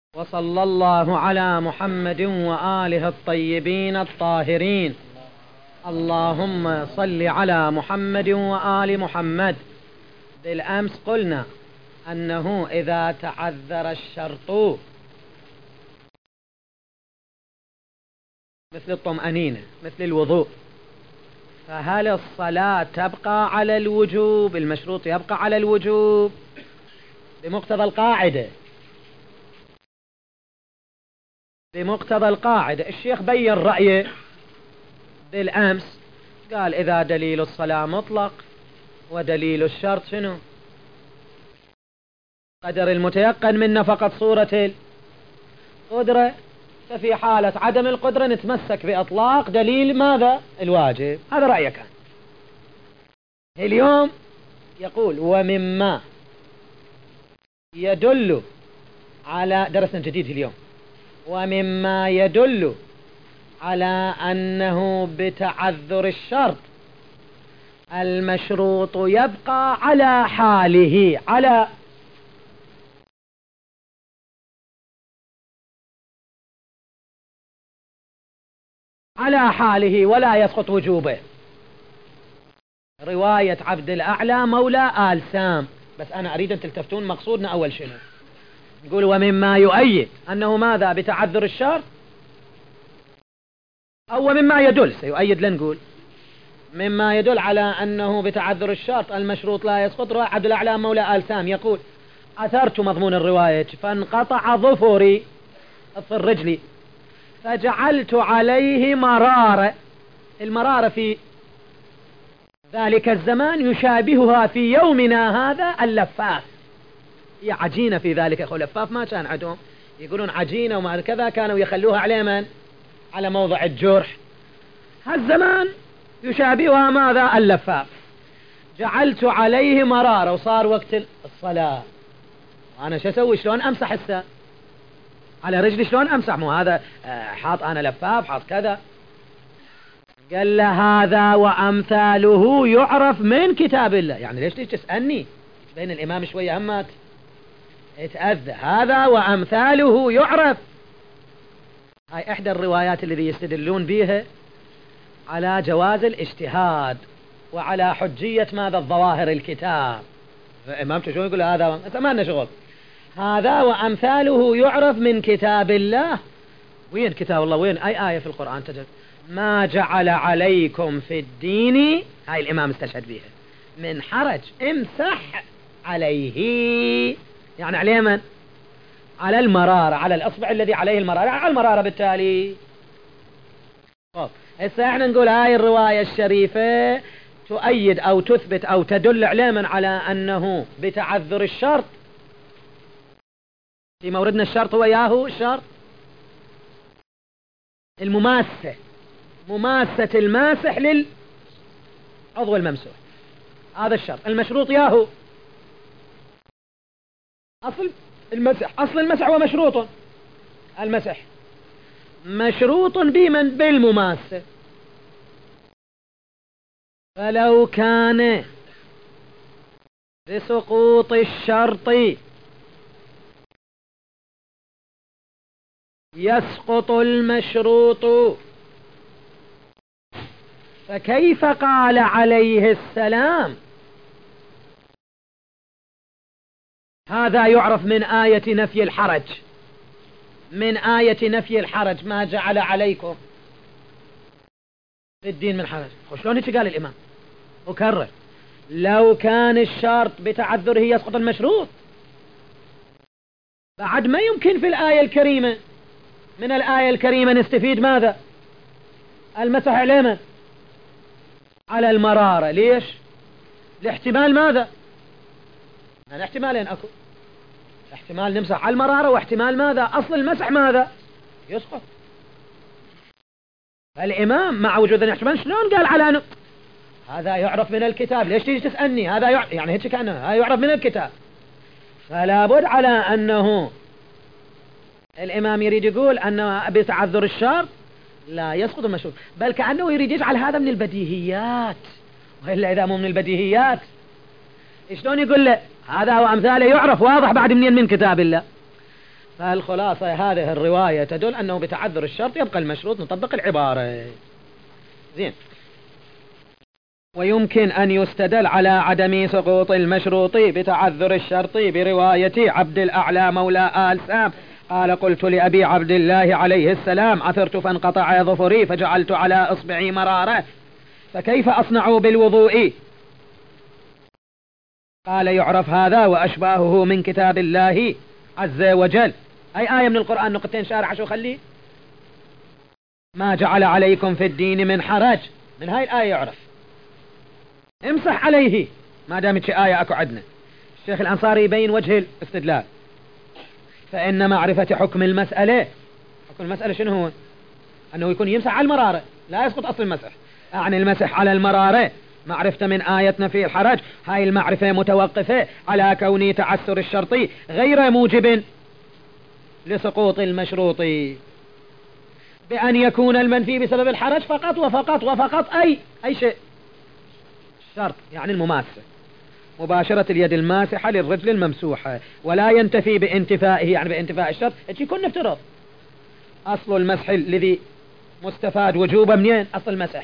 وصلى الله على محمد وآله الطيبين الطاهرين. اللهم صل على محمد وآل محمد. بالأمس قلنا أنه إذا تعذر الشرط مثل الطمأنينة مثل الوضوء، فهل الصلاة تبقى على الوجوب؟ المشروط يبقى على الوجوب بمقتضى القاعدة. الشيخ بين رأيه بالأمس، قال إذا دليل الصلاة مطلق ودليل الشرط شنو؟ قدر المتيقن منا فقط صورة القدرة، ففي حالة عدم القدرة نتمسك بإطلاق دليل ماذا؟ الواجب. هذا رأيك أنت. اليوم يقول ومما يدل على درسنا جديد اليوم، ومما يدل على أنه بتعذر الشرط المشروط يبقى على حاله، على حاله ولا يسقط وجوبه. رواية عبد الأعلى مولى آل سام. بس أنا أريد أن تلتفتون مقصودنا أول شنو. نقول ومما يؤيد أنه ماذا؟ بتعذر الشرط، أو مما يدل سيؤيد لنقول مما يدل على أنه بتعذر الشرط المشروط لا يسقط. عبد الأعلى مولى آل سام يقول أثرت مضمون الرواية فانقطع ظفري أظفر رجلي فجعلت عليه مرارة. المرارة في ذلك الزمان يشابهها في يومنا هذا اللفاف. هي عجينة في ذلك، أخو لفاف ما كان عندهم، يقولون عجينة وما كذا، كانوا يخلوها على من؟ على موضع الجرح. هالزمان يشابهها ماذا؟ اللفاف. جعلت عليه مرارة وصار وقت الصلاة، أنا شو أسوي؟ شلون أمسح السا على رجلي؟ شلون أمسح؟ مو هذا حاط أنا لفاف حاط كذا. قال له هذا وأمثاله يعرف من كتاب الله. يعني ليش تسألني؟ بين الإمام شوية همات اتأذى. هذا وأمثاله يعرف. هاي إحدى الروايات الذي يستدلون بها على جواز الاجتهاد وعلى حجية ماذا؟ الظواهر الكتاب. الإمام شو يقول؟ هذا ما لنا شغل. هذا وأمثاله يعرف من كتاب الله. وين كتاب الله؟ وين أي آية في القرآن تجد ما جعل عليكم في الدين؟ هاي الإمام استشهد بها من حرج امسح عليه. يعني عليه من؟ على المرارة، على الأصبع الذي عليه المرارة، على المرارة بالتالي. هسه احنا نقول هاي الرواية الشريفة تؤيد أو تثبت أو تدل علما على أنه بتعذر الشرط. في موردنا الشرط هو ياهو الشرط المماسة، مماسة الماسح للعضو الممسوح، هذا الشرط. المشروط ياهو أصل المسح. أصل المسح هو مشروط. المسح مشروط بمن؟ بالمماسة. فلو كان بسقوط الشرط يسقط المشروط فكيف قال عليه السلام هذا يعرف من آية نفي الحرج؟ من آية نفي الحرج ما جعل عليكم في الدين من حرج. شلون هيك قال الإمام؟ أكرر، لو كان الشرط بتعذره يسقط المشروط، بعد ما يمكن في الآية الكريمة، من الآية الكريمة نستفيد ماذا؟ المسح على من؟ على المرارة. ليش؟ لاحتمال ماذا؟ يعني احتمالين أكو، احتمال نمسح على المرارة، واحتمال ماذا؟ أصل المسح ماذا؟ يسقط. الإمام مع وجود الاحتمال شلون قال على أنه هذا يعرف من الكتاب؟ ليش تيجي تسألني؟ هذا يعني هيك كأنه هذا يعرف من الكتاب. فلا بد على أنه الإمام يريد يقول أنه بتعذر الشرط لا يسقط المشروط، بل كأنه يريد يجعل هذا من البديهيات. وإلا إذا مو من البديهيات شلون يقول له هذا وأمثاله يعرف واضح بعد منين؟ من كتاب الله. فالخلاصة هذه الرواية تدل أنه بتعذر الشرط يبقى المشروط، نطبق العبارة. زين. ويمكن أن يستدل على عدم سقوط المشروط بتعذر الشرط برواية عبد الأعلى مولى آل سام قال قلت لأبي عبد الله عليه السلام عثرت فانقطع ظفري فجعلت على إصبعي مرارة فكيف أصنع بالوضوء؟ قال يعرف هذا وأشباهه من كتاب الله عز وجل. أي آية من القرآن نقطتين شارع شو خليه ما جعل عليكم في الدين من حرج، من هاي الآية يعرف امسح عليه ما دامت شي آية أكو عدنا. الشيخ الأنصاري يبين وجه الاستدلال فإن معرفة حكم المسألة، حكم المسألة شنو هو؟ أنه يكون يمسح على المرارة لا يسقط أصل المسح، أعني المسح على المرارة معرفة من آية نفي الحرج، هاي المعرفة متوقفة على كون تعسر الشرطي غير موجب لسقوط المشروط بأن يكون المنفي بسبب الحرج فقط وفقط وفقط أي شيء الشرط، يعني المماسة مباشرة اليد الماسحة للرجل الممسوحة، ولا ينتفي بانتفائه يعني بانتفاء الشرط. يكون نفترض أصل المسح الذي مستفاد وجوبا منين؟ أصل المسح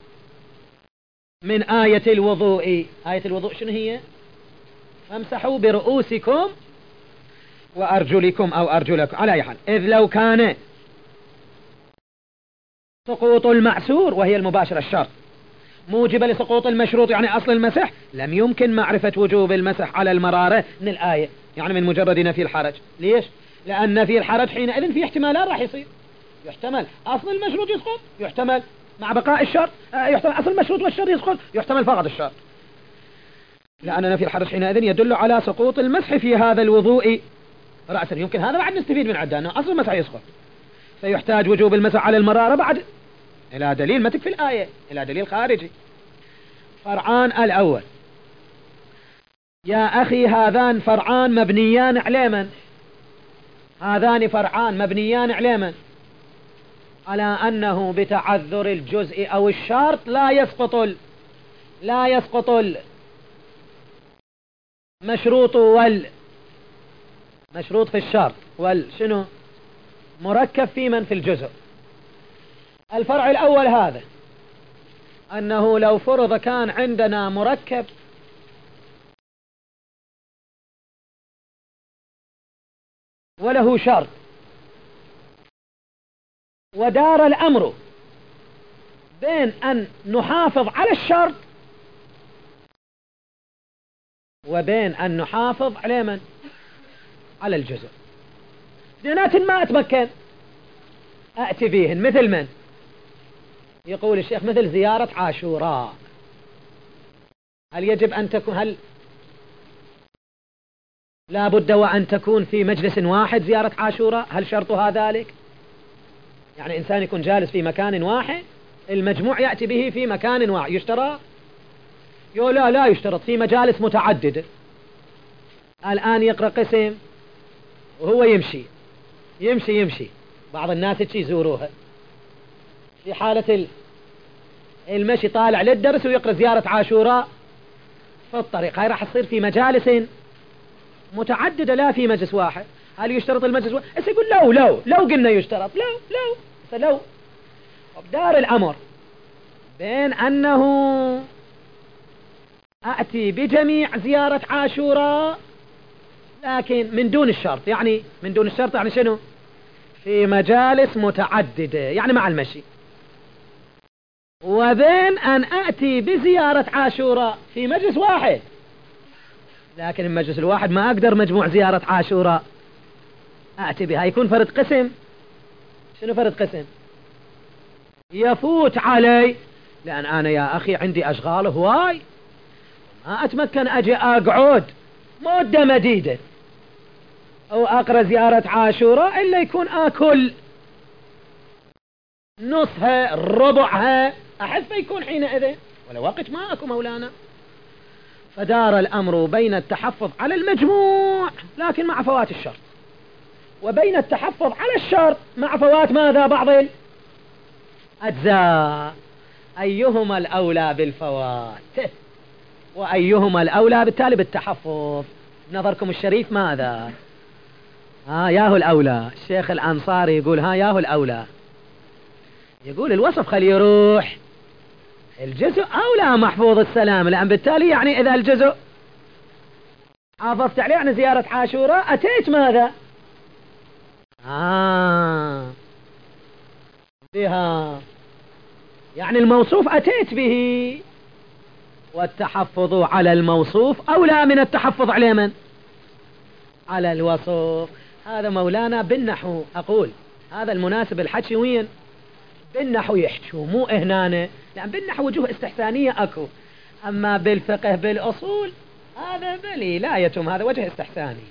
من آية الوضوء. آية الوضوء شنو هي؟ فامسحوا برؤوسكم وأرجلكم أو أرجلكم على أي حال. إذ لو كان سقوط المعسور وهي المباشرة الشرط موجبة لسقوط المشروط يعني أصل المسح لم يمكن معرفة وجوب المسح على المرارة من الآية، يعني من مجرد نفي الحرج. ليش؟ لأن نفي الحرج حينئذ في احتمالات راح يصير، يحتمل أصل المشروط يسقط، يحتمل مع بقاء الشرط، يحتمل أصل المشروط والشرط يسقط، يحتمل فقط الشرط، لأن نفي الحرج حينئذ يدل على سقوط المسح في هذا الوضوء رأسا. يمكن هذا بعد نستفيد من عده أنه أصل المسح يسقط، فيحتاج وجوب المسح على المرارة بعد إلى دليل ما تكفي الآية، إلى دليل خارجي. فرعان الأول يا أخي هذان فرعان مبنيان على من؟ هذان فرعان مبنيان على من؟ على أنه بتعذر الجزء أو الشرط لا يسقط المشروط مشروط في الشرط شنو مركب في من في الجزء. الفرع الأول هذا أنه لو فرض كان عندنا مركب وله شرط ودار الأمر بين أن نحافظ على الشرط وبين أن نحافظ على من؟ على الجزء. دينات ما أتمكن أأتي بهن مثل من؟ يقول الشيخ مثل زيارة عاشوراء. هل يجب أن تكون لا بد وأن تكون في مجلس واحد زيارة عاشوراء؟ هل شرطها ذلك؟ يعني إنسان يكون جالس في مكان واحد المجموع يأتي به في مكان واحد يشترط؟ لا يشترط، في مجالس متعددة. الآن يقرأ قسم وهو يمشي بعض الناس يزوروها في حالة المشي طالع للدرس ويقرأ زيارة عاشوراء في الطريق، هاي راح تصير في مجالس متعددة لا في مجلس واحد. هل يشترط المجلس واحد؟ يقول لو قلنا يشترط لو دار الأمر بين أنه أأتي بجميع زيارة عاشوراء لكن من دون الشرط، يعني من دون الشرط يعني شنو؟ في مجالس متعددة يعني مع المشي، وبين أن أأتي بزيارة عاشوراء في مجلس واحد لكن المجلس الواحد ما أقدر مجموع زيارة عاشوراء أأتي بها، يكون فرد قسم. شنو فرد قسم؟ يفوت علي لأن أنا يا أخي عندي أشغال هواي ما أتمكن أجي أقعد مدة مديدة أو أقرأ زيارة عاشوراء إلا يكون أكل نصها ربعها أحس فيكون حينئذ ولا وقت ما أكو مولانا. فدار الأمر بين التحفظ على المجموع لكن مع فوات الشرط، وبين التحفظ على الشرط مع فوات ماذا؟ بعض الأجزاء. أيهما الأولى بالفوات وأيهما الأولى بالتالي بالتحفظ؟ نظركم الشريف ماذا؟ ياهو الأولى. الشيخ الأنصاري يقول ياهو الأولى، يقول الوصف خليه يروح، الجزء أولى محفوظ السلام، لأن بالتالي يعني إذا الجزء حافظت عليه عن زيارة عاشوراء أتيت ماذا؟ بها، يعني الموصوف أتيت به، والتحفظ على الموصوف أولى من التحفظ على من؟ على الوصف. هذا مولانا بالنحو، أقول هذا المناسب الحكي وين؟ بالنحو يحكوا، مو هنا، لأن بالنحو وجوه استحسانية أكو، أما بالفقه بالأصول هذا بلي لا يتم، هذا وجه استحساني.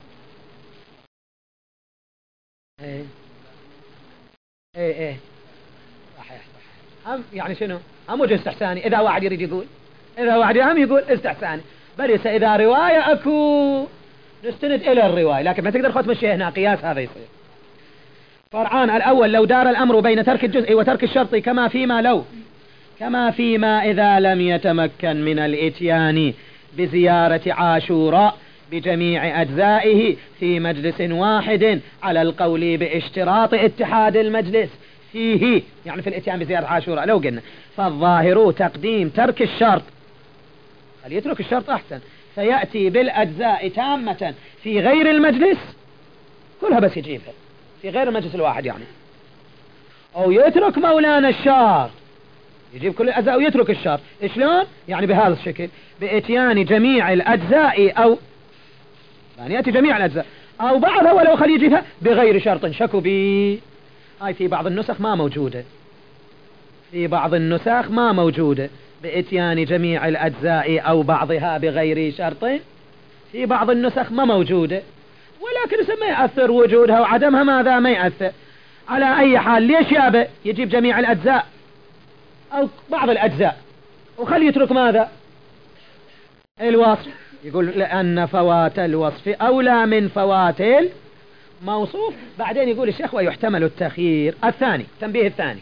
ايه ايه ايه صحيح صحيح. يعني شنو؟ وجه استحساني. إذا واحد يريد يقول، إذا واحد يقول استحساني، بل إذا رواية أكو نستند إلى الرواية، لكن ما تقدر خد مشي هنا قياس، هذا يصير. فرعان الأول: لو دار الأمر بين ترك الجزء وترك الشرط كما فيما إذا لم يتمكن من الإتيان بزيارة عاشوراء بجميع أجزائه في مجلس واحد على القول باشتراط اتحاد المجلس فيه، يعني في الإتيان بزيارة عاشوراء. لو قلنا فالظاهر تقديم ترك الشرط، خل يترك الشرط أحسن، فيأتي بالأجزاء تامة في غير المجلس كلها، بس يجيبها في غير المجلس الواحد يعني، أو يترك مولانا الشرط، يجيب كل الأجزاء ويترك الشرط. شلون؟ يعني بهذا الشكل: بإتيان جميع الأجزاء، أو يعني يأتي جميع الأجزاء أو بعضها، ولو خلي يجيبها بغير شرط شكوا بي. هاي في بعض النسخ ما موجودة، في بعض النسخ ما موجودة بإتيان جميع الأجزاء أو بعضها بغير شرط، في بعض النسخ ما موجودة، ولكن ما يأثر وجودها وعدمها، ماذا ما يأثر. على أي حال ليش يابا يجيب جميع الأجزاء أو بعض الأجزاء وخلي يترك ماذا؟ الوصف. يقول لأن فوات الوصف أولى من فوات الموصوف. بعدين يقول الشيخ: ويحتمل التخيير. الثاني، تنبيه الثاني،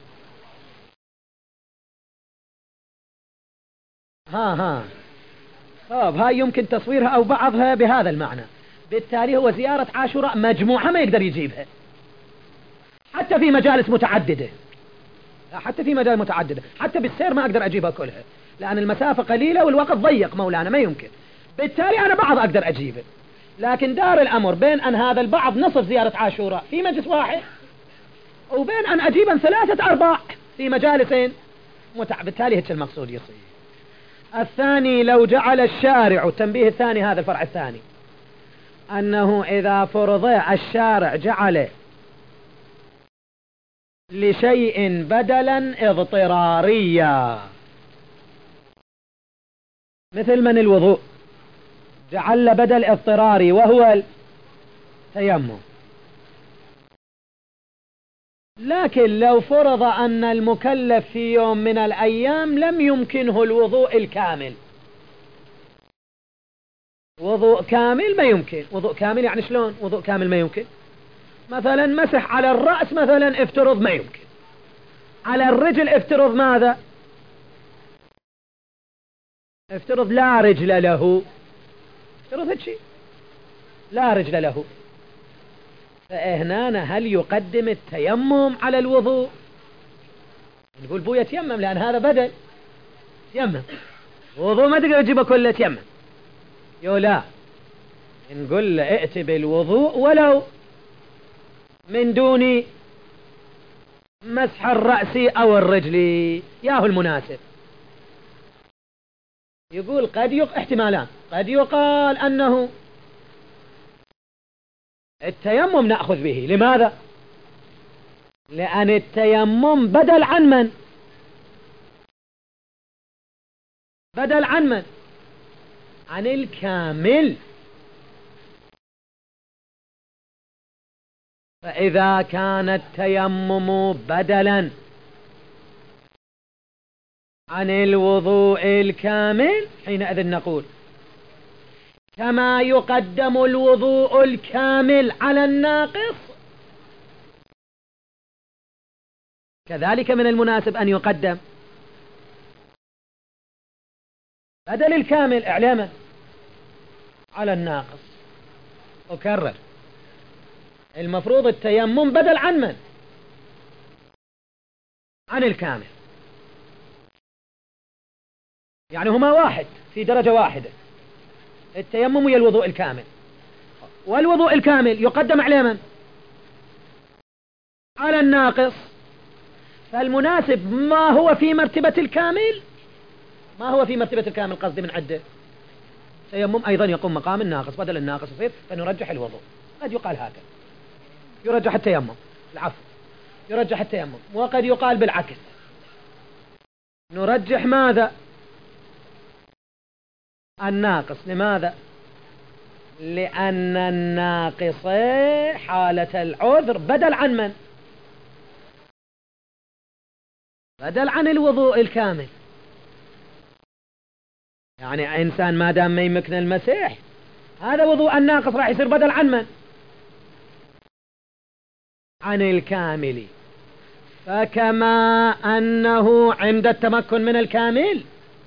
طب هاي يمكن تصويرها أو بعضها بهذا المعنى. بالتالي هو زيارة عاشوراء مجموعة ما يقدر يجيبها، حتى في مجالس متعددة، حتى في مجال متعددة، حتى بالسير ما أقدر أجيبها كلها، لأن المسافة قليلة والوقت ضيق مولانا، ما يمكن. بالتالي أنا بعض أقدر أجيبه، لكن دار الأمر بين أن هذا البعض نصف زيارة عاشوراء في مجلس واحد، وبين أن أجيبا 3/4 في مجالسين بالتالي هيك المقصود يصير. الثاني: لو جعل الشارع، التنبيه الثاني هذا الفرع الثاني، أنه إذا فرض الشارع جعل لشيء بدلا اضطراريا، مثل من الوضوء جعل بدل اضطراري وهو التيمم، لكن لو فرض أن المكلف في يوم من الأيام لم يمكنه الوضوء الكامل، وضوء كامل ما يمكن، وضوء كامل يعني شلون وضوء كامل ما يمكن؟ مثلا مسح على الرأس مثلا افترض ما يمكن، على الرجل افترض ماذا؟ افترض لا رجل له، افترض هيك شيء لا رجل له، فهنا هل يقدم التيمم على الوضوء؟ نقول بو يتيمم، لأن هذا بدل تيمم، وضوء ما تقدر تجيبه كله تيمم، لا نقول له ائت بالوضوء ولو من دون مسح الرأس أو الرجل، ياهو المناسب. يقول قد احتمالان، قد يقال أنه التيمم نأخذ به، لماذا؟ لأن التيمم بدل عن من؟ بدل عن من؟ عن الكامل. فإذا كان التيمم بدلا عن الوضوء الكامل، حينئذ نقول كما يقدم الوضوء الكامل على الناقص، كذلك من المناسب أن يقدم بدل الكامل إعلامه على الناقص. أكرر، المفروض التيمم بدل عن من؟ عن الكامل. يعني هما واحد في درجة واحدة، التيمم ويا الوضوء الكامل، والوضوء الكامل يقدم على من؟ على الناقص. فالمناسب ما هو في مرتبة الكامل، ما هو في مرتبة الكامل قصدي من عده تيمم أيضا يقوم مقام الناقص، بدل الناقص يصير فنرجح الوضوء. قد يقال هكذا، يرجح التيمم، العفو، يرجح التيمم. وقد يقال بالعكس، نرجح ماذا؟ الناقص. لماذا؟ لأن الناقص حالة العذر بدل عن من؟ بدل عن الوضوء الكامل. يعني إنسان ما دام ما يمكن المسيح، هذا وضوء الناقص راح يصير بدل عن من؟ عن الكامل. فكما أنه عند التمكن من الكامل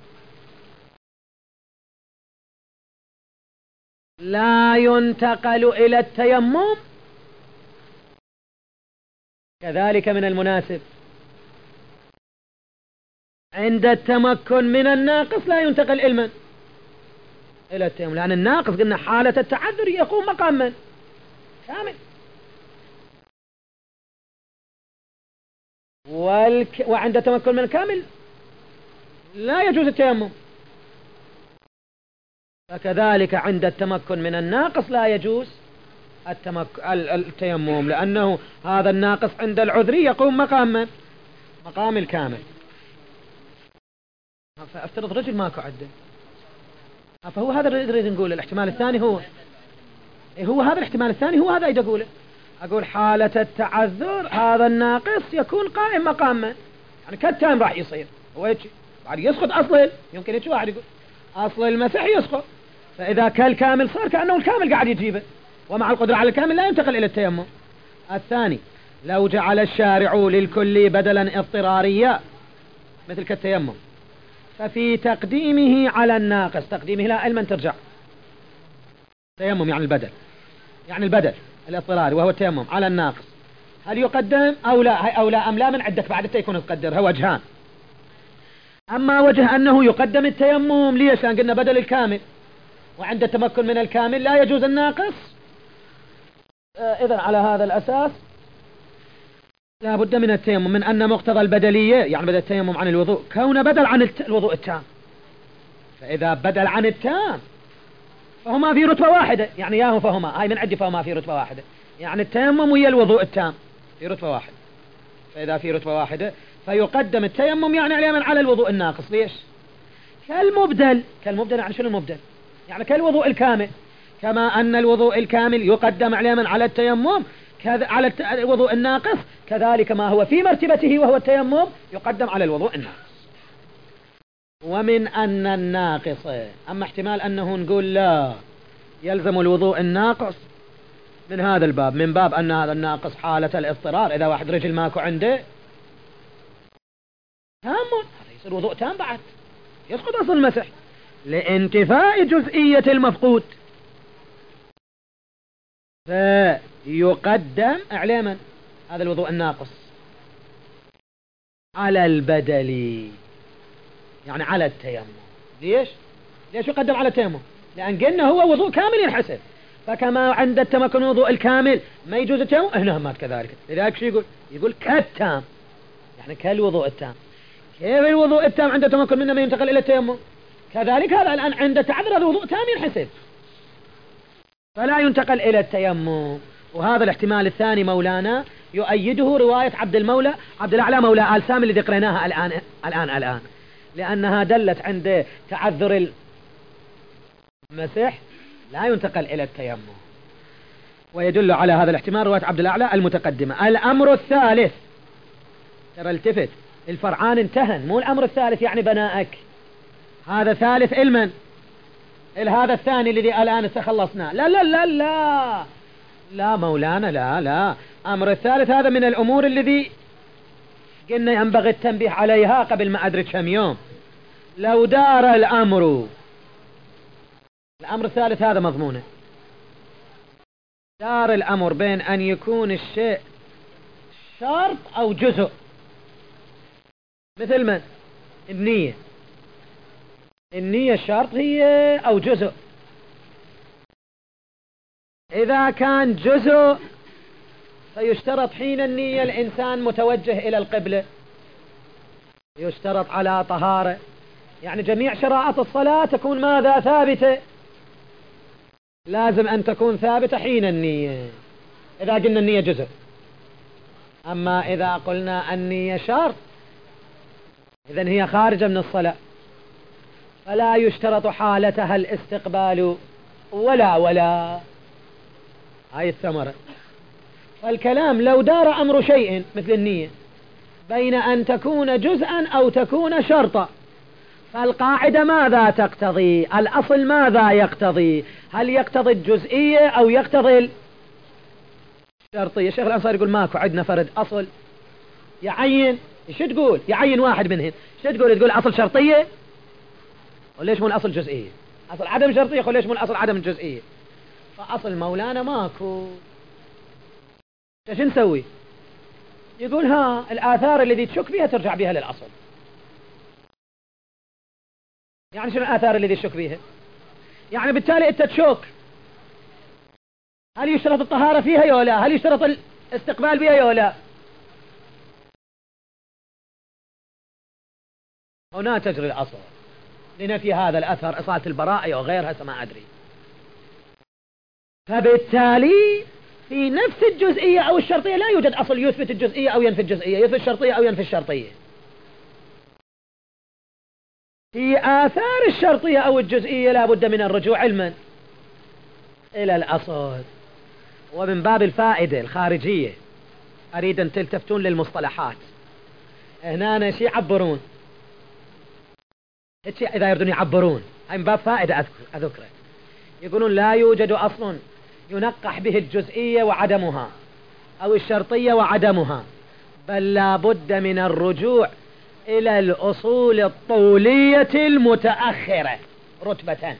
لا ينتقل إلى التيمم، كذلك من المناسب عند التمكن من الناقص لا ينتقل إلى من؟ إلى التيمم، لأن الناقص قلنا حالة التعذر يقوم مقام من؟ كامل. وعند التمكن من الكامل لا يجوز التيمم، فكذلك عند التمكن من الناقص لا يجوز التيمم، لأنه هذا الناقص عند العذري يقوم مقام من؟ مقام الكامل. فافترض رجل ماكو عده، فهو هذا اللي نريد نقول. الاحتمال الثاني هو هذا الاحتمال الثاني، هو هذا اللي أقوله. أقول حالة التعذر هذا الناقص يكون قائم مقام من؟ يعني كالتام راح يصير هو يجي بعد يسقط أصل، يمكن يجي واحد يقول أصل المسح يسقط، فإذا كالكامل صار كأنه الكامل قاعد يجيبه، ومع القدرة على الكامل لا ينتقل إلى التيمم. الثاني لو جعل الشارع للكل بدلا اضطراريا مثل كالتيمم، ففي تقديمه على الناقص، تقديمه لا علما ترجع، تيمم يعني البدل، يعني البدل الاضطراري وهو التيمم على الناقص، هل يقدم أو لا أم لا؟ من عندك بعد يكون يقدر، هو وجهان. أما وجه أنه يقدم التيمم، ليش؟ لأن قلنا بدل الكامل، وعند التمكن من الكامل لا يجوز الناقص. إذن على هذا الأساس لا بد من التيمم، من أن مقتضى البدلية يعني بدل التيمم عن الوضوء كون بدل عن الوضوء التام، فإذا بدل عن التام فهما في رتبة واحدة، يعني ياهو فهما هاي من عندي فهما في رتبة واحدة، يعني التيمم ويا الوضوء التام في رتبة واحدة. فإذا في رتبة واحدة فيقدم التيمم يعني على الوضوء الناقص. ليش؟ كالمبدل يعني شنو المبدل؟ يعني كالوضوء الكامل، كما أن الوضوء الكامل يقدم على التيمم على الوضوء الناقص، كذلك ما هو في مرتبته وهو التيمم يقدم على الوضوء الناقص. ومن أن الناقص، أما احتمال أنه نقول لا يلزم الوضوء الناقص من هذا الباب، من باب أن هذا الناقص حالة الاضطرار، إذا واحد رجل ماكو عنده تام هذا يصير وضوء تام بعد يسقط أصل المسح لانتفاء جزئية المفقود، فيقدم على من؟ هذا الوضوء الناقص على البدلي، يعني على التيمم. ليش يقدم على التيمم؟ لأن قلنا هو وضوء كامل ينحسب، فكما عند التمكن وضوء الكامل ما يجوز التيمم، هنا ما كذلك. لذلك شو يقول كالتام، يعني كالوضوء التام. كيف الوضوء التام عند التمكن منه ما ينتقل إلى التيمم؟ كذلك هذا الآن عند تعذر هذا وضوء تام ينحسب فلا ينتقل إلى التيمم. وهذا الاحتمال الثاني مولانا يؤيده رواية عبد الأعلى مولى آل سام الذي قرأناها الآن، لأنها دلت عند تعذر المسح لا ينتقل إلى التيمم، ويدل على هذا الاحتمال رواية عبد الأعلى المتقدمة. الأمر الثالث، ترى التفت، الفرعان انتهن، مو الأمر الثالث يعني بنائك، هذا ثالث المن هذا الثاني الذي الآن استخلصنا. لا لا لا لا لا مولانا، لا أمر الثالث هذا من الأمور الذي قلنا ينبغي التنبيه عليها قبل ما أدرك كم يوم. لو دار الأمر الثالث هذا مضمونه دار الأمر بين أن يكون الشيء شرط أو جزء، مثل من النية. النية شرط هي أو جزء؟ إذا كان جزء فيشترط حين النية الإنسان متوجه إلى القبلة، يشترط على طهارة، يعني جميع شرائط الصلاة تكون ماذا؟ ثابتة، لازم أن تكون ثابتة حين النية إذا قلنا النية جزء. أما إذا قلنا النية شرط إذن هي خارجة من الصلاة، فلا يشترط حالتها الاستقبال ولا هاي الثمرة. فالكلام لو دار أمر شيء مثل النية بين أن تكون جزءا أو تكون شرطا، فالقاعدة ماذا تقتضي؟ الأصل ماذا يقتضي؟ هل يقتضي الجزئية أو يقتضي الشرطية؟ الشيخ الأنصاري يقول ماكو عندنا فرد أصل يعين. شو تقول؟ يعين واحد منهم، شو تقول؟ تقول أصل شرطية وليش مو الأصل جزئية؟ أصل عدم شرطية وليش مو الأصل عدم الجزئية؟ فأصل مولانا ماكو. شو نسوي؟ يقول ها الآثار الذي تشك بها ترجع بها للأصل. يعني شنو الآثار الذي تشك بها؟ يعني بالتالي أنت تشك هل يشترط الطهارة فيها يا لا؟ هل يشترط الاستقبال بها يا لا؟ هنا تجري الأصل لنفي هذا الأثر، إصالة البراءة وغيرها ما أدري. فبالتالي في نفس الجزئية أو الشرطية لا يوجد أصل يثبت الجزئية أو ينفي الجزئية، يثبت الشرطية أو ينفي الشرطية. في آثار الشرطية أو الجزئية لا بد من الرجوع علما إلى الأصل. ومن باب الفائدة الخارجية أريد أن تلتفتون للمصطلحات. هنا شيء يعبرون إذا يردون يعبرون، هاي من باب فائدة أذكره. يقولون لا يوجد أصل ينقح به الجزئية وعدمها أو الشرطية وعدمها، بل لا بد من الرجوع إلى الأصول الطولية المتأخرة رتبة.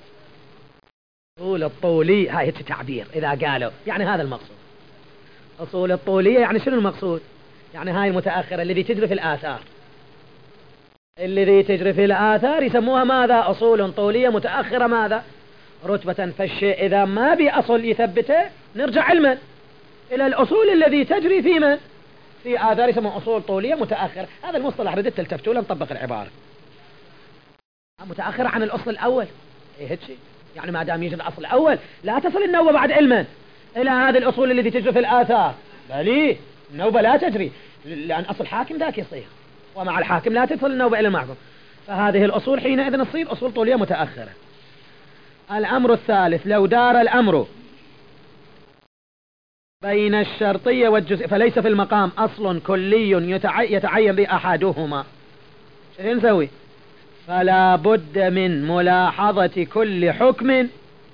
أصول الطولية هاي تعبير إذا قالوا يعني هذا المقصود. أصول الطولية يعني شنو المقصود؟ يعني هاي المتأخرة الذي تجري في الآثار، الذي تجري في الآثار يسموها ماذا؟ أصول طولية متأخرة ماذا؟ رتبة. فالشيء إذا ما بأصل يثبته نرجع علما إلى الأصول الذي تجري في من؟ في آثار، يسموه أصول طولية متأخرة. هذا المصطلح ردت تلتفتوا لنطبق العبارة. متأخرة عن الأصل الأول، إيه هيك يعني ما دام يوجد الأصل الأول لا تصل النوبة بعد علما إلى هذه الأصول التي تجري في الآثار، بل النوبة لا تجري لأن أصل حاكم ذاك يصير، ومع الحاكم لا تصل النوبة إلى المحكم. فهذه الأصول حينئذ تصير أصول طولية متأخرة. الأمر الثالث لو دار الأمر بين الشرطية والجزء فليس في المقام أصل كلي يتعين بأحدهما، شو نسوي؟ فلا بد من ملاحظة كل حكم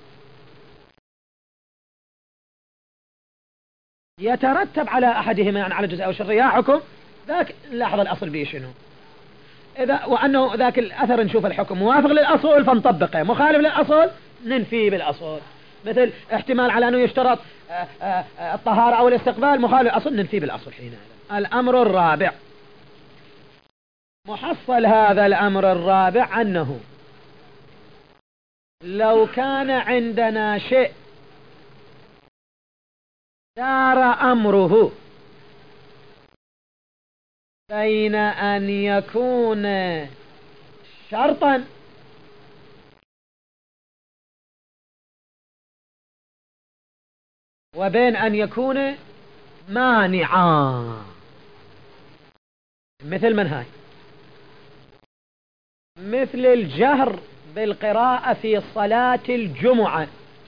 يترتب على أحدهما، يعني على الجزء أو الشرطية. يا حكم ذاك نلاحظ الأصل به شنو، إذا وأنه ذاك الأثر نشوف الحكم موافق للأصول فنطبقه، مخالف للأصل ننفيه بالأصل. مثل احتمال على أنه يشترط الطهارة أو الاستقبال مخالف للأصل ننفيه بالأصل حينئذ. الأمر الرابع، محصل هذا الأمر الرابع أنه لو كان عندنا شيء دار أمره بين أن يكون شرطا وبين أن يكون مانعا، مثل من هاي؟ مثل الجهر بالقراءة في صلاة الجمعة،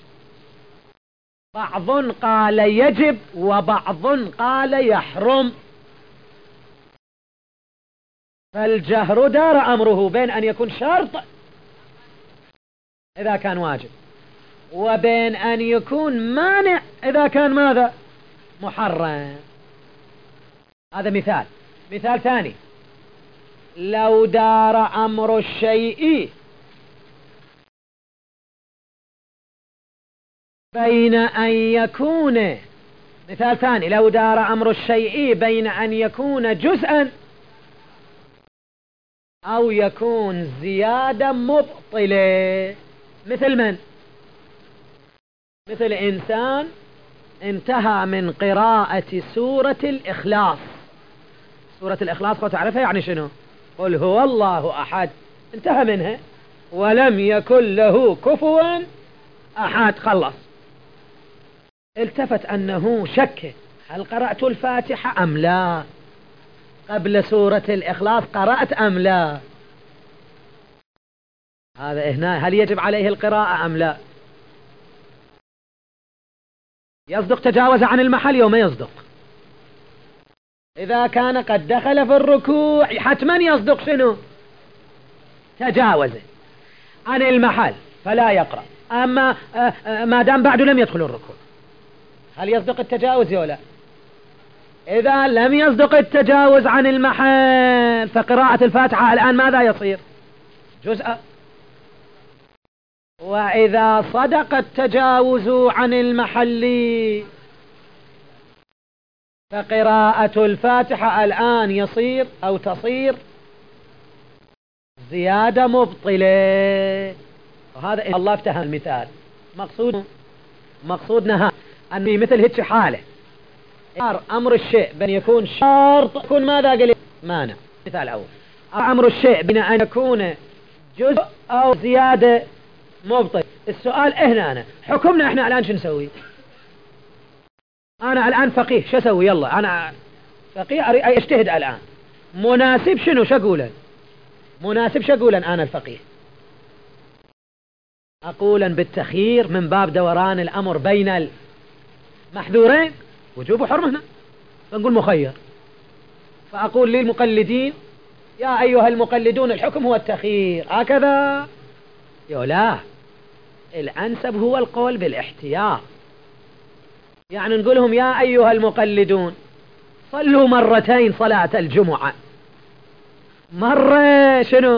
بعض قال يجب وبعض قال يحرم. فالجهر دار أمره بين أن يكون شرط إذا كان واجب وبين أن يكون مانع إذا كان ماذا؟ محرم. هذا مثال. مثال ثاني، لو دار أمر الشيء بين أن يكون، مثال ثاني، لو دار أمر الشيء بين أن يكون جزءا أو يكون زيادة مبطلة. مثل من؟ مثل إنسان انتهى من قراءة سورة الإخلاص. سورة الإخلاص خو تعرفها يعني شنو؟ قل هو الله أحد، انتهى منها، ولم يكن له كفوا أحد، خلص. التفت أنه شك هل قرأت الفاتحة أم لا، قبل سورة الإخلاص قرأت أم لا، هذا هنا هل يجب عليه القراءة أم لا؟ يصدق تجاوز عن المحل يوم يصدق. إذا كان قد دخل في الركوع حتما يصدق شنو؟ تجاوز عن المحل فلا يقرأ. أما ما دام بعده لم يدخل الركوع هل يصدق التجاوز ولا لا؟ إذا لم يصدق التجاوز عن المحل فقراءة الفاتحة الآن ماذا يصير؟ جزء. وإذا صدق التجاوز عن المحل فقراءة الفاتحة الآن يصير أو تصير زيادة مبطلة. وهذا الله افتهم المثال. مقصودنا أن في مثل هيك حالة أمر الشيء بأن يكون شرط يكون ماذا قلت مانع. مثال أول، أمر الشيء بأن أن يكون جزء أو زيادة مبطل. السؤال هنا حكمنا احنا الآن شو نسوي؟ أنا الآن فقيه شو أسوي؟ يلا أنا فقيه أجتهد الآن. مناسب شنو شقولا؟ مناسب شقولا أنا الفقيه؟ أقولا بالتخيير من باب دوران الأمر بين المحذورين، وجوب حرم هنا، فنقول مخير. فأقول للمقلدين يا أيها المقلدون الحكم هو التخيير، هكذا لا، الأنسب هو القول بالاحتياط. يعني نقول لهم يا أيها المقلدون صلوا مرتين صلاة الجمعة، مرة شنو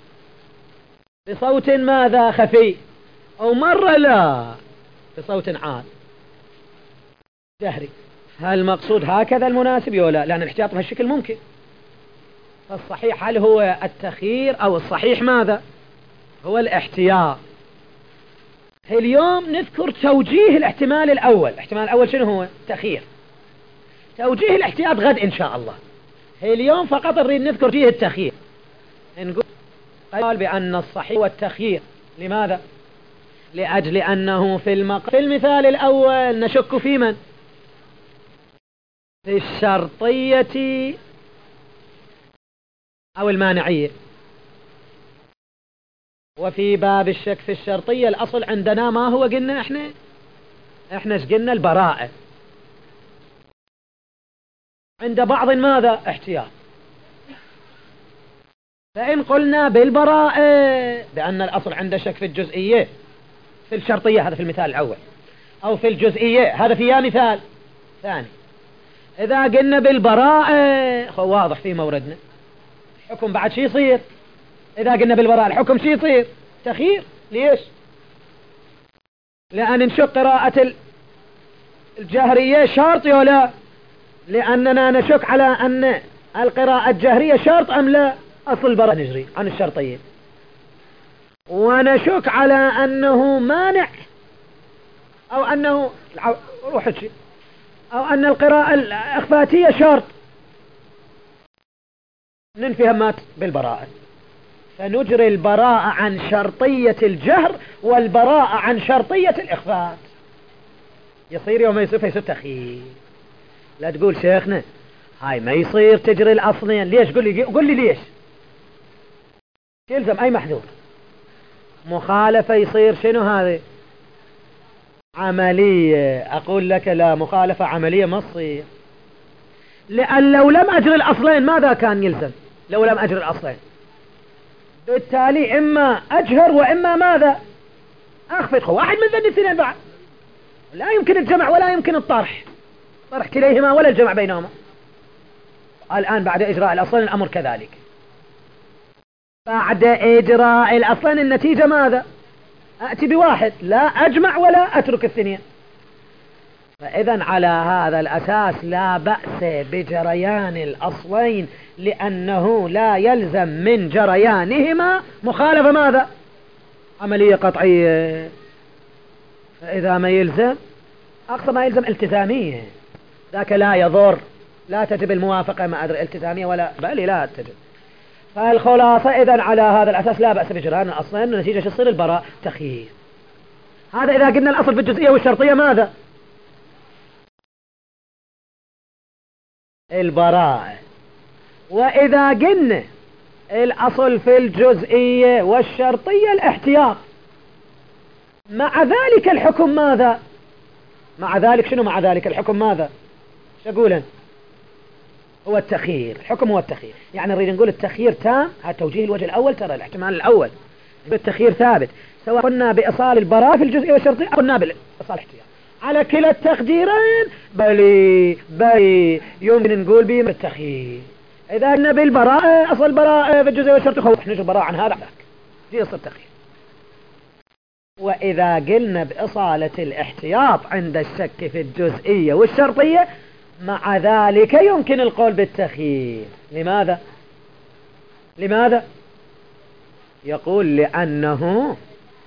بصوت ماذا خفي، أو مرة لا بصوت عال جهري. هل المقصود هكذا المناسب ولا لا؟ لأن الاحتياط بهالشكل ممكن. فالصحيح هل هو التخيير أو الصحيح ماذا هو الاحتياط. اليوم نذكر توجيه الاحتمال الأول. الاحتمال الأول شنو هو؟ تخيير. توجيه الاحتياط غد إن شاء الله. اليوم فقط نريد نذكر فيه التخيير. نقول قال بأن الصحيح هو التخيير. لماذا؟ لأجل أنه في المثال الأول نشك في من؟ في الشرطية أو المانعية. وفي باب الشك في الشرطية الأصل عندنا ما هو؟ قلنا احنا قلنا البراءة. عند بعض ماذا؟ احتياط. فإن قلنا بالبراءة بأن الأصل عند شك في الجزئية في الشرطية، هذا في المثال الأول، أو في الجزئية هذا في مثال ثاني. إذا قلنا بالبراءة واضح في موردنا حكم بعد شي يصير. إذا قلنا بالبراءة الحكم شي يصير تخيير. ليش؟ لأن نشق قراءة الجهرية شرط ولا؟ لأننا نشك على أن القراءة الجهرية شرط أم لا. أصل البراءة نجري عن الشرطية، ونشك على أنه مانع أو أنه أو أن القراءة الإخفاتية شرط، ننفي همات بالبراءة. فنجري البراءة عن شرطية الجهر والبراءة عن شرطية الإخفات. يصير يوم يصير تخيير. لا تقول شيخنا هاي ما يصير تجري الأصلين. ليش؟ قل لي ليش. يلزم أي محذور. مخالفة يصير شنو هذه؟ عملية. أقول لك لا، مخالفة عملية ما تصير. لأن لو لم أجري الأصلين ماذا كان يلزم؟ لو لم أجري الأصلين بالتالي إما أجهر وإما ماذا؟ أخفض. واحد من ذنب الاثنين بعد. لا يمكن الجمع ولا يمكن الطرح كليهما ولا الجمع بينهما. الآن بعد إجراء الأصلين الأمر كذلك. بعد إجراء الأصلين النتيجة ماذا؟ أأتي بواحد لا أجمع ولا أترك الثنين. فإذا على هذا الأساس لا بأس بجريان الأصلين، لأنه لا يلزم من جريانهما مخالفة ماذا؟ عملية قطعية. فإذا ما يلزم أقصى ما يلزم التزامية، ذاك لا يضر، لا تجب الموافقة ما أدري التزامية ولا بل لا تجب. فالخلاصة إذن على هذا الأساس لا بأس بجريان الأصلين، النتيجة تصير البراء تخيير. هذا إذا قلنا الأصل في الجزئية والشرطية ماذا؟ البراءة. وإذا قلنا الأصل في الجزئية والشرطية الاحتياط، مع ذلك الحكم ماذا؟ مع ذلك شنو مع ذلك الحكم ماذا؟ شو أقولا؟ هو التخيير. الحكم هو التخيير، يعني نريد نقول التخيير تام. هذا توجيه الوجه الأول، ترى الاحتمال الأول بالتخيير ثابت، سواء قلنا بإصال البراءة في الجزئية والشرطية أو قلنا بإصال الاحتياط. على كلا التقديرين بلي يمكن نقول بهم التخيير. إذا قلنا بالبراءة أصل البراءة في الجزئية والشرطية خوف نجي البراءة عن هذا دي أصل التخيير. وإذا قلنا بإصالة الاحتياط عند الشك في الجزئية والشرطية، مع ذلك يمكن القول بالتخيير. لماذا؟ لماذا؟ يقول لأنه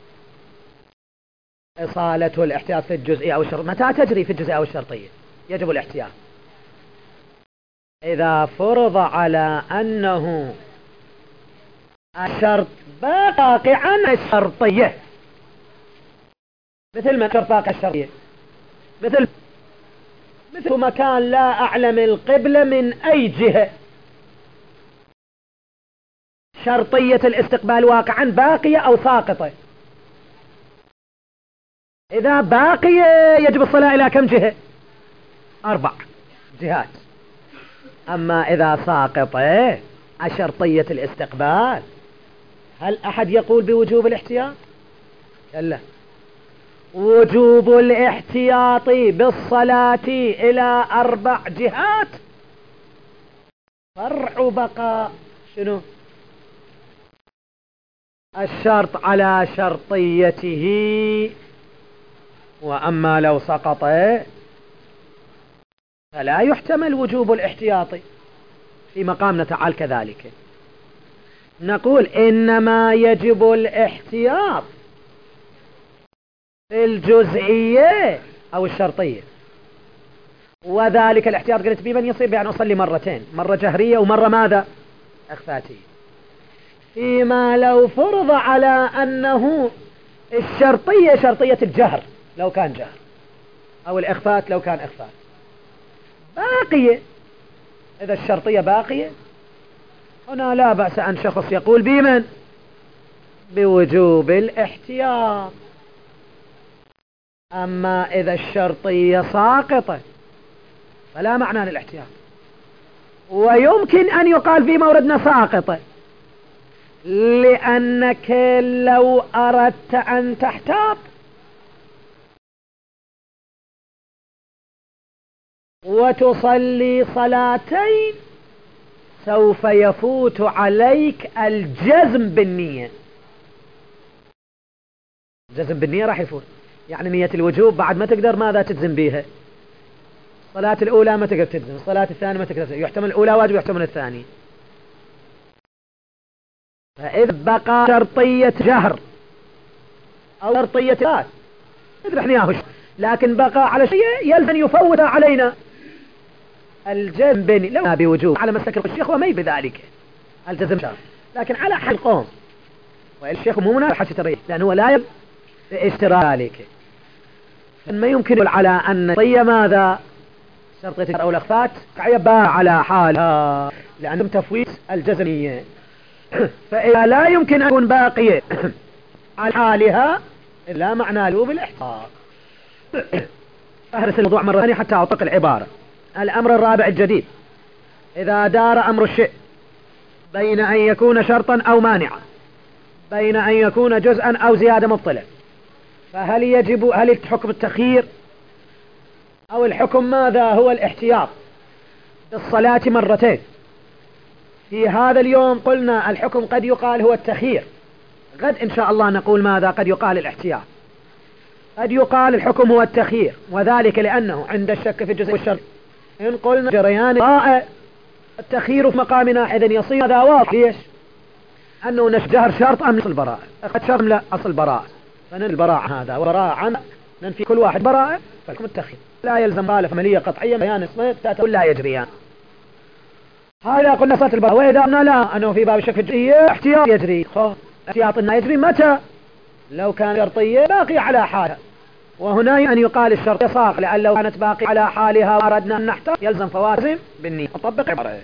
إصالة الاحتياط في الجزئية أو الشرطية متى تجري في الجزئية أو الشرطية؟ يجب الاحتياط إذا فرض على أنه الشرط باقي عن الشرطية. مثل ما شرط باقي الشرطية، مثل مكان لا أعلم القبلة من أي جهة، شرطية الاستقبال واقعا باقية أو ساقطة. إذا باقية يجب الصلاة إلى كم جهة؟ 4 جهات. أما إذا ساقطة شرطية الاستقبال، هل أحد يقول بوجوب الاحتياط؟ لا. وجوب الاحتياط بالصلاة إلى 4 جهات فرع بقاء شنو؟ الشرط على شرطيته. وأما لو سقط فلا يحتمل وجوب الاحتياط. في مقامنا تعال كذلك نقول إنما يجب الاحتياط في الجزئية أو الشرطية، وذلك الاحتياط قلت بمن يصير بأن أصلي مرتين، مرة جهرية ومرة ماذا؟ إخفاتية. فيما لو فرض على أنه الشرطية شرطية الجهر لو كان جهر، أو الإخفات لو كان إخفات، باقية. إذا الشرطية باقية هنا لا بأس أن شخص يقول بمن؟ بوجوب الاحتياط. أما إذا الشرطية ساقطة فلا معنى للاحتياط. ويمكن أن يقال في موردنا ساقطة، لأنك لو أردت أن تحتاط وتصلي صلاتين سوف يفوت عليك الجزم بالنية. الجزم بالنية راح يفوت، يعني نية الوجوب بعد ما تقدر ماذا تجزم بيها. الصلاة الأولى ما تقدر تجزم، الصلاة الثانية ما تقدر تجزم، يحتمل الأولى واجب يحتمل الثاني. فإذا بقى شرطية جهر أو شرطية ثلاث نحن ياهش، لكن بقى على شيء يلزم يفوت علينا الجزم بني لو بوجوب على مسلك الشيخ وما بذلك التزم شرط، لكن على حال القوم والشيخ مو منافع حتى تريه، لأنه هو لا اشتراك ذلك. فما يمكن على أن طي ماذا شرطية أو الأخفات عيبا على حالها لأنهم تفويت الجزمية. فإذا لا يمكن أن يكون باقية على حالها إلا معنى له بالإحقاق. أهرس الموضوع مرة ثانية حتى أعطيك العبارة. الأمر الرابع الجديد: إذا دار أمر الشيء بين أن يكون شرطا أو مانعا، بين أن يكون جزءا أو زيادة مبطلة، فهل هل الحكم التخيير أو الحكم ماذا هو الاحتياط بالصلاة مرتين؟ في هذا اليوم قلنا الحكم قد يقال هو التخيير، غد إن شاء الله نقول ماذا قد يقال الاحتياط. قد يقال الحكم هو التخيير، وذلك لأنه عند الشك في الجزء والشرط إن قلنا جريان التخيير في مقامنا إذن يصير هذا واضح. ليش؟ أنه نشجر شرط أم أصل براءة، أخذ شرط لا أصل براءة، فنن البراءة هذا وبراءة عن ننفي كل واحد براءة، فالحكم التخيير لا يلزم مخالفة عملية قطعية بيان اسمه تقول لا يجريان. هذا قلنا صلاة البراءة. وإذا قلنا لا أنه في باب الشك في الجزئية احتياط يجري، احتياط إنه يجري متى؟ لو كان شرطية باقي على حالها، وهنا أن يقال الشرط يساق، لأن لو كانت باقي على حالها وأردنا أن نحتاط يلزم فوازم بالنية. أطبق عبارة.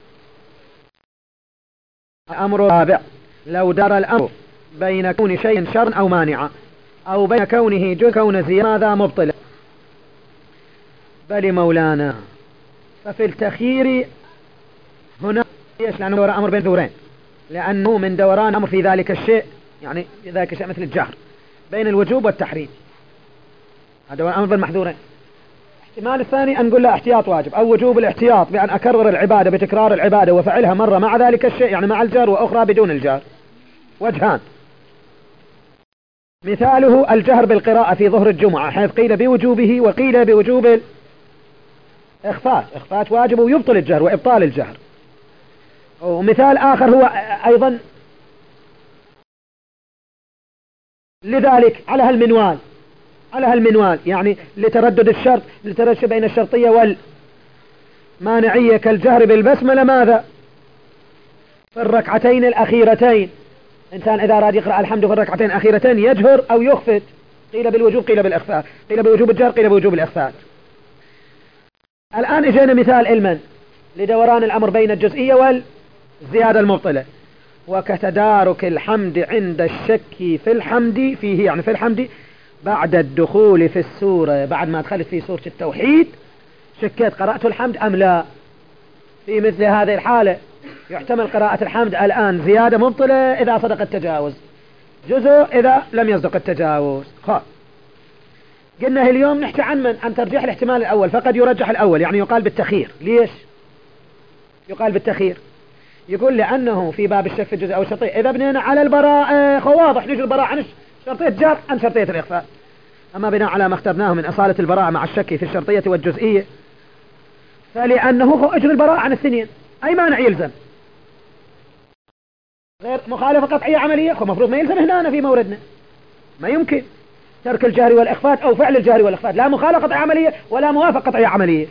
الأمر الرابع: لو دار الأمر بين كون شيء شرا أو مانعا، أو بين كونه جزء كون زيادة، ماذا مبطل؟ بل مولانا ففي التخيير هنا ليش؟ لأنه دور أمر بين دورين، لأنه من دوران أمر في ذلك الشيء، يعني في ذلك الشيء مثل الجهر بين الوجوب والتحريم، هذا هو الأمر بالمحذورين. الاحتمال الثاني أن نقول لا احتياط واجب، أو وجوب الاحتياط بأن أكرر العبادة بتكرار العبادة وفعلها مرة مع ذلك الشيء، يعني مع الجار، وأخرى بدون الجار. وجهان: مثاله الجهر بالقراءة في ظهر الجمعة، حيث قيل بوجوبه وقيل بوجوب إخفات واجب ويبطل الجهر وإبطال الجهر. ومثال آخر هو أيضا لذلك على هالمنوال يعني لتردد الشرط، لتردد بين الشرطية والمانعية، كالجهر بالبسملة ماذا؟ في الركعتين الأخيرتين. إنسان إذا أراد يقرأ الحمد في الركعتين الأخيرتين يجهر أو يخفت، قيل بالوجوب قيل بالإخفاء، قيل بوجوب الجهر قيل بوجوب الإخفاء. الآن إجينا مثال علما لدوران الأمر بين الجزئية والزيادة المبطلة، وكتدارك الحمد عند الشك في الحمد فيه، يعني في الحمد بعد الدخول في السورة، بعد ما دخلت في سورة التوحيد شكيت قرأت الحمد أم لا. في مثل هذه الحالة يحتمل قراءة الحمد الآن زيادة مبطلة إذا صدق التجاوز، جزء إذا لم يصدق التجاوز. قلنا اليوم نحكي عن ترجيح الاحتمال الأول، فقد يرجح الأول، يعني يقال بالتخيير. ليش يقال بالتخيير؟ يقول لأنه في باب الشك في الجزء أو الشرطية إذا بنينا على البراءة واضح نجي البراءة عن شرطية جار عن شرطية الإخفاء. أما بناء على ما اخترناه من أصالة البراءة مع الشك في الشرطية والجزئية، فلأنه هو أجر البراءة عن الاثنين، أي مانع يلزم غير مخالفة قطعية عملية، فمفروض ما يلزم هنا في موردنا، ما يمكن ترك الجهر والإخفاء أو فعل الجهر والإخفاء، لا مخالفة قطعية عملية ولا موافقة قطعية عملية.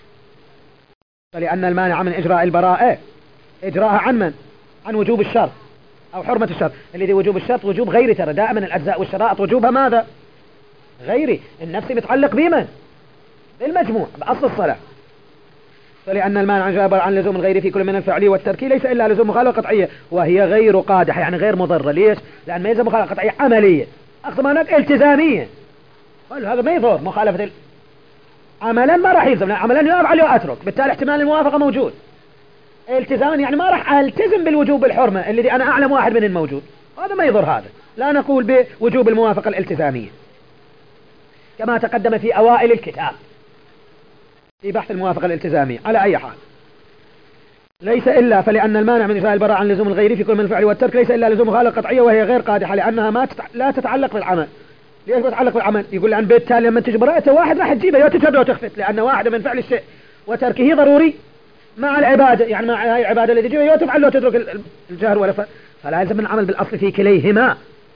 فلأن المانع من إجراء البراءة إجراءها عن من؟ عن وجوب الشرط أو حرمة الشرط. الذي وجوب الشرط وجوب غيري، ترى دائما الأجزاء والشرائط وجوبها ماذا؟ غيري. النفس بتعلق بمن؟ بالمجموع، بأصل الصلاة. فلأن المانع جاب عن لزوم الغير في كل من الفعلي والتركي ليس إلا لزوم مخالفة قطعية، وهي غير قادحة يعني غير مضرة. ليش؟ لأن ما يلزم مخالفة قطعية عملية، أقصد هناك التزامية، هذا ما يضر مخالفة عملا ما راح يلزم، عملا يفعل وأترك، بالتالي احتمال الموافقة موجود. التزاما يعني ما راح ألتزم بالوجوب بالحرمة الذي أنا أعلم واحد من الموجود، هذا ما يضر. هذا لا نقول بوجوب الموافقة الالتزامية كما تقدم في أوائل الكتاب في بحث الموافقة الالتزامية. على أي حال ليس إلا، فلأن المانع من إجراء البراءة عن لزوم الغير في كل من الفعل والترك ليس إلا لزوم مخالفة قطعية وهي غير قادحة، لأنها لا تتعلق بالعمل. ليش تتعلق بالعمل؟ يقول عن بالتالي لما تجي براءته واحد راح تجيبه وتجهد وتخفت، لأن واحدة من فعل الشيء وتركه ضروري مع العبادة، يعني مع هاي العبادة التي تجيبه وتفعل وتترك الجهر ولا فلا يلزم من العمل بالأصل في كليهما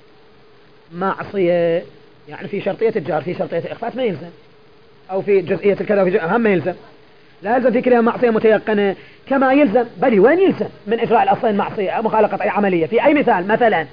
معصية، يعني في شرطية الجهر في شرطية الإخفاء ما يلزم، أو في جزئية الكذا وفي هم ما يلزم، لا يلزم في كلها معصية متيقنة كما يلزم، بل وين يلزم من إجراء الأصلين معصية مخالفة قطعية عملية. في أي مثال؟ مثلا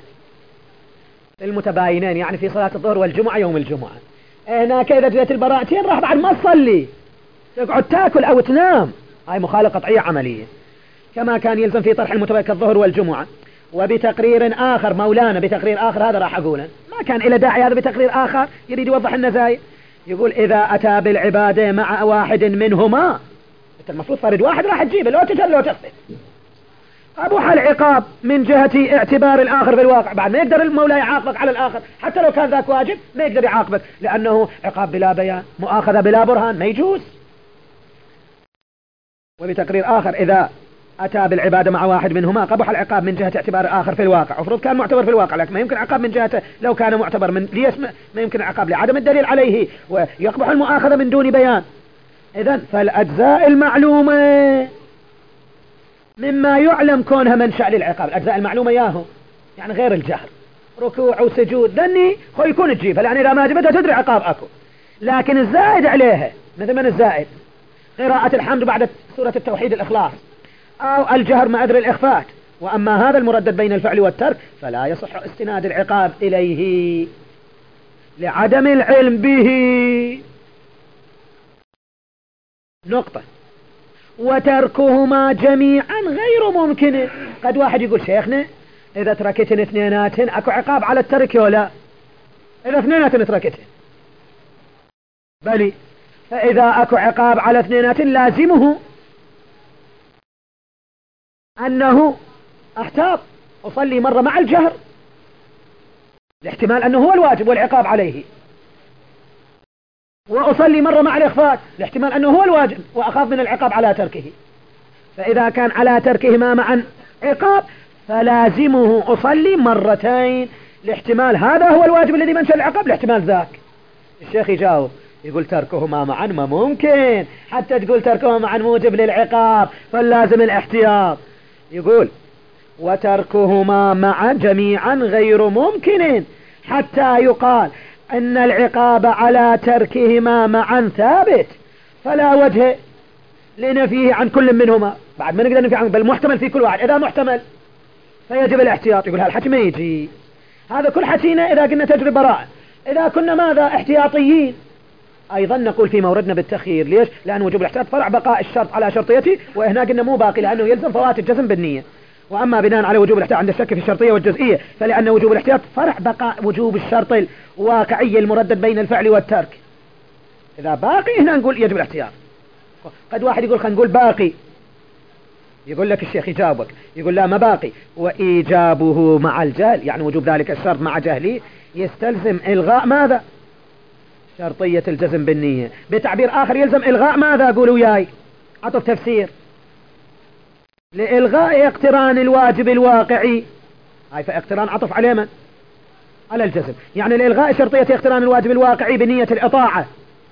المتباينين، يعني في صلاة الظهر والجمعة يوم الجمعة، هناك إذا جاءت البراءتين راح بعد ما تصلي تقعد تاكل أو تنام، هاي مخالفة قطعية عملية. كما كان يلزم في طرح المتباين كالظهر والجمعة. وبتقرير آخر مولانا، بتقرير آخر هذا راح أقوله، ما كان إلى داعي هذا بتقرير آخر يريد يوضح النزايا. يقول إذا أتى بالعبادة مع واحد منهما، أنت المفروض فرد واحد راح تجيبه لو تجل لو تخفت، أبوح العقاب من جهة اعتبار الآخر في الواقع، بعد ما يقدر المولى يعاقبك على الآخر حتى لو كان ذاك واجب ما يقدر يعاقبك، لأنه عقاب بلا بيان، مؤاخذة بلا برهان، ما يجوز. وبتقرير آخر إذا أتى بالعبادة مع واحد منهما قبح العقاب من جهة اعتبار آخر في الواقع، أفرض كان معتبر في الواقع لكن ما يمكن عقاب من جهته لو كان معتبر من ليش ما يمكن عقاب لعدم الدليل عليه ويقبح المؤاخذة من دون بيان. إذن فالأجزاء المعلومة مما يعلم كونها منشأ للعقاب، الأجزاء المعلومة ياهو يعني غير الجهر، ركوع وسجود ذني هو يكون تجيبها لأن إذا ما جبتها تدري عقاب أكو، لكن الزائد عليها مثل من الزائد قراءة الحمد بعد سورة التوحيد الإخلاص أو الجهر ما أدري الإخفات، وأما هذا المردد بين الفعل والترك فلا يصح استناد العقاب إليه لعدم العلم به. نقطة. وتركهما جميعا غير ممكن. قد واحد يقول شيخنا إذا تركتن اثنيناتن أكو عقاب على الترك ولا؟ إذا اثنيناتن تركتن بلي، فإذا أكو عقاب على اثنيناتن لازمه أنه احتاط أصلي مرة مع الجهر لاحتمال أنه هو الواجب والعقاب عليه، وأصلي مرة مع الإخفاء لاحتمال أنه هو الواجب وأخاف من العقاب على تركه. فإذا كان على تركهما معا عقاب فلازمه أصلي مرتين لاحتمال هذا هو الواجب الذي منشأ العقاب لاحتمال ذاك. الشيخ يجاوب يقول تركهما معا ما ممكن، حتى تقول تركهما معا موجب للعقاب فلازم الاحتياط. يقول وتركهما معا جميعا غير ممكن حتى يقال أن العقاب على تركهما معا ثابت فلا وجه لنفيه عن كل منهما، بعد ما نقدر نفي عنه بل محتمل في كل واحد، إذا محتمل فيجب الاحتياط. يقول هالحكي ما يجي، هذا كل حكينا إذا قلنا تجري براء، إذا كنا ماذا احتياطيين أيضا نقول في موردنا بالتخيير. ليش؟ لأن وجوب الاحتياط فرع بقاء الشرط على شرطيته، وهنا قلنا مو باقي لأنه يلزم فوات الجزم بالنية. وأما بناء على وجوب الاحتياط عند الشك في الشرطية والجزئية فلأن وجوب الاحتياط فرع بقاء وجوب الشرط الواقعي المردد بين الفعل والترك. إذا باقي هنا نقول يجب الاحتياط. قد واحد يقول خلينا نقول باقي، يقول لك الشيخ يجاوبك يقول لا ما باقي، وإيجابه مع الجهل يعني وجوب ذلك الشرط مع جهله يستلزم إلغاء ماذا؟ شرطية الجزم بالنية. بتعبير آخر يلزم إلغاء ماذا؟ قولوا وياي عطف تفسير لإلغاء اقتران الواجب الواقعي. هاي فاقتران عطف على من؟ على الجزم، يعني لإلغاء شرطية اقتران الواجب الواقعي بنية الإطاعة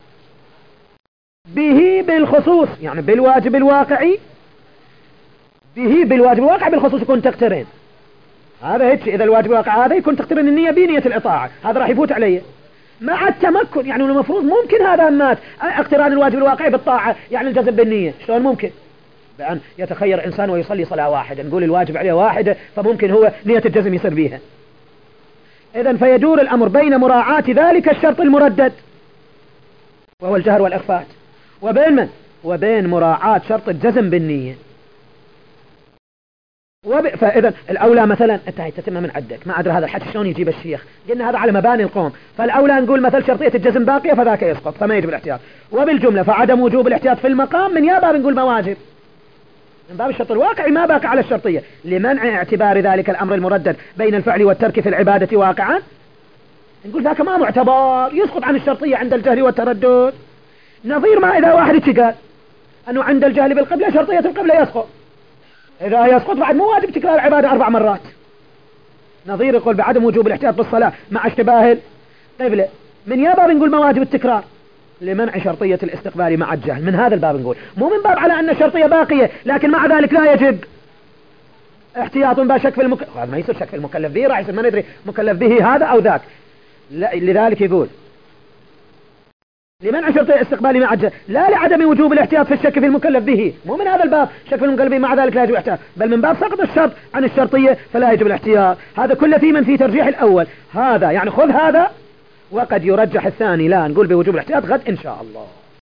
به بالخصوص، يعني بالواجب الواقعي به بالواجب الواقعي بالخصوص يكون تقترن. هذا هيك إذا الواجب الواقعي هذا يكون تقترن النية بنية الإطاعة، هذا راح يفوت عليه مع التمكن. يعني المفروض ممكن هذا الناس اقتران الواجب الواقعي بالطاعة يعني الجزم بالنية، شلون ممكن؟ بأن يتخير إنسان ويصلي صلاة واحدة، نقول الواجب عليه واحدة فممكن هو نية الجزم يصير بيها. إذن فيدور الأمر بين مراعاة ذلك الشرط المردد وهو الجهر والإخفاء وبين من؟ وبين مراعاة شرط الجزم بالنية. فإذا الأولى مثلا أنت هي تتم من عندك ما أدري هذا الحكي شلون يجيب الشيخ، قلنا هذا على مباني القوم، فالأولى نقول مثل شرطية الجزم باقية فذاك يسقط فما يجب الاحتياط. وبالجملة فعدم وجوب الاحتياط في المقام من يا باب نقول مواجب من باب الشرط الواقعي ما باقي على الشرطية لمنع اعتبار ذلك الأمر المردد بين الفعل والترك في العبادة واقعا، نقول ذاك ما معتبر يسقط عن الشرطية عند الجهل والتردد. نظير ما إذا واحد قال أنه عند الجهل بالقبلة شرطية القبلة يسقط، إذا يسقط بعد مو واجب تكرار العبادة 4 مرات. نظير يقول بعدم وجوب الاحتياط بالصلاة مع اشتباه القبلة من يا باب نقول مواجب التكرار لمنع شرطية الاستقبال مع الجهل، من هذا الباب نقول مو من باب على أن الشرطية باقية لكن مع ذلك لا يجب احتياط بشك في المكلف. هذا ما يصير شك في المكلف به، راح يصير ما ندري مكلف به هذا أو ذاك. لذلك يقول لمنع شرطية الاستقبال مع الجهل لا لعدم وجوب الاحتياط في الشك في المكلف به، مو من هذا الباب شك في المكلف به مع ذلك لا يجب الاحتياط، بل من باب سقط الشرط عن الشرطية فلا يجب الاحتياط. هذا كله في من في ترجيح الأول، هذا يعني خذ هذا وقد يرجح الثاني لا نقول بوجوب الاحتياط غد إن شاء الله.